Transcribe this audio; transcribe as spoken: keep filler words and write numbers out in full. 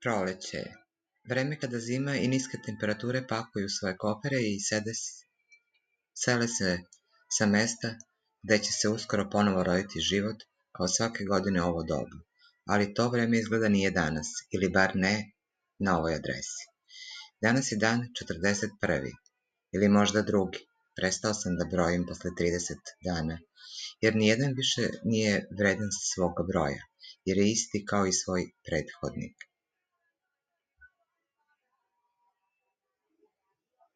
Proleće je. Vreme kada zima i niske temperature pakuju svoje kofere i sede, sele se sa mesta gde će se uskoro ponovo roditi život, kao svake godine u ovo doba. Ali to vreme izgleda nije danas, ili bar ne na ovoj adresi. Danas je dan četrdeset prvi, ili možda drugi. Prestao sam da brojim posle trideset dana, jer nijedan više nije vredan svoga broja, jer je isti kao i svoj prethodnik.